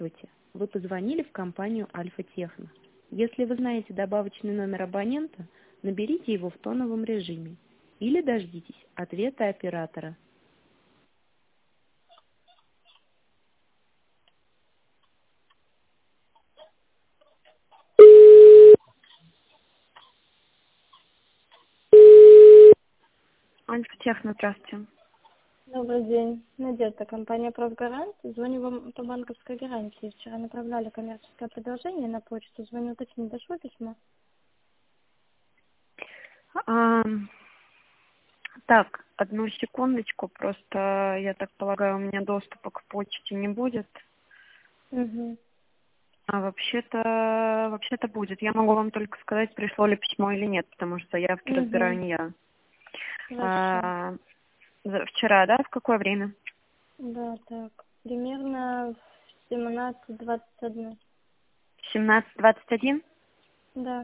Здравствуйте. Вы позвонили в компанию Альфа-Техно. Если вы знаете добавочный номер абонента, наберите его в тоновом режиме или дождитесь ответа оператора. Альфа-Техно, здравствуйте. Добрый день. Надежда, компания «Профгарант». Звоню вам по банковской гарантии. Вчера направляли коммерческое предложение на почту. Звоню уточнить, дошло письмо? Так, одну секундочку, просто, я так полагаю, у меня доступа к почте не будет. Угу. А вообще-то будет. Я могу вам только сказать, пришло ли письмо или нет, потому что заявки разбираю Угу. не я. Хорошо. Вчера, да? В какое время? Да, так. Примерно в 17:21. 17:21? Да.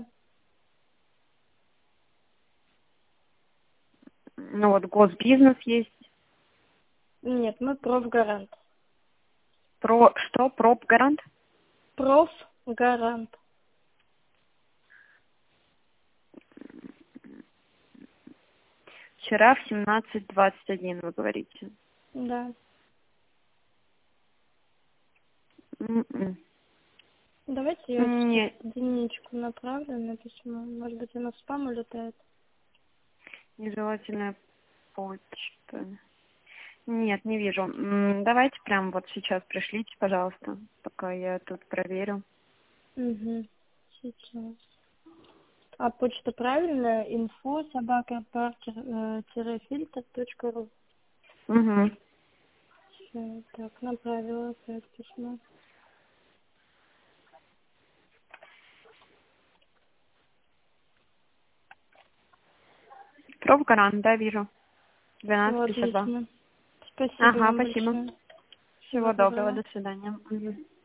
Ну вот, госбизнес есть. Нет, мы «Профгарант». Про что? Пропгарант? «Профгарант». Вчера в 17:21, вы говорите. Да. М-м. Давайте я сейчас Не, единичку направлю на письмо. Может быть, оно в спам улетает. нежелательная почта. Нет, не вижу. Давайте прямо вот сейчас пришлите, пожалуйста, пока я тут проверю. Угу. Сейчас. А почта правильная? info@parker-filter.ru. Угу. Всё, так, направила опять письмо. Пропгарант, да, вижу. Все 12:52. отлично. Спасибо Ага, вам спасибо. большое. Всего Всего доброго, доброго. до свидания. Мгм.